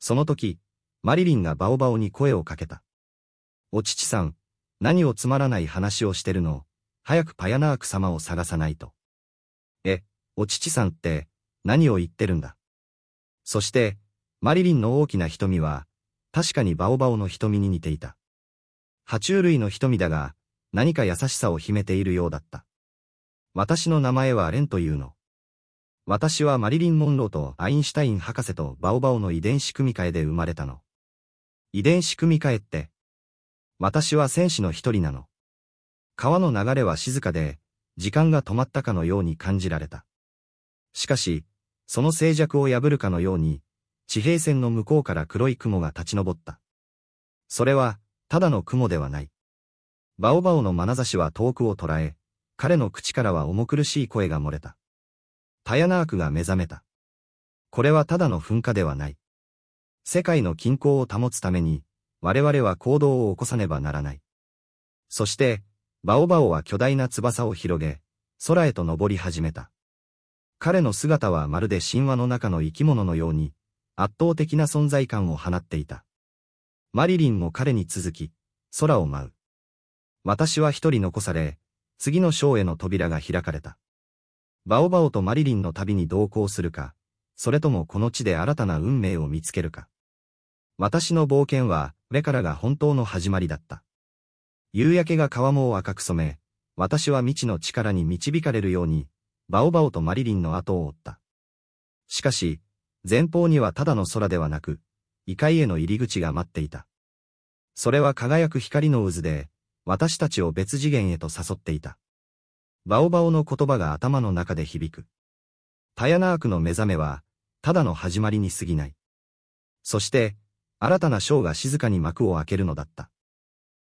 その時、マリリンがバオバオに声をかけた。お父さん、何をつまらない話をしてるの？早くパヤナーク様を探さないと。お父さんって、何を言ってるんだ。そして、マリリンの大きな瞳は、確かにバオバオの瞳に似ていた。爬虫類の瞳だが、何か優しさを秘めているようだった。私の名前はレンというの。私はマリリン・モンローとアインシュタイン博士とバオバオの遺伝子組み換えで生まれたの。遺伝子組み換えって。私は戦士の一人なの。川の流れは静かで、時間が止まったかのように感じられた。しかし、その静寂を破るかのように、地平線の向こうから黒い雲が立ち上った。それは、ただの雲ではない。バオバオの眼差しは遠くを捉え、彼の口からは重苦しい声が漏れた。タヤナークが目覚めた。これはただの噴火ではない。世界の均衡を保つために、我々は行動を起こさねばならない。そして、バオバオは巨大な翼を広げ、空へと登り始めた。彼の姿はまるで神話の中の生き物のように、圧倒的な存在感を放っていた。マリリンも彼に続き、空を舞う。私は一人残され、次の章への扉が開かれた。バオバオとマリリンの旅に同行するか、それともこの地で新たな運命を見つけるか。私の冒険は、これからが本当の始まりだった。夕焼けが川面を赤く染め、私は未知の力に導かれるように、バオバオとマリリンの後を追った。しかし、前方にはただの空ではなく、異界への入り口が待っていた。それは輝く光の渦で、私たちを別次元へと誘っていた。バオバオの言葉が頭の中で響く。タヤナークの目覚めは、ただの始まりに過ぎない。そして、新たな章が静かに幕を開けるのだった。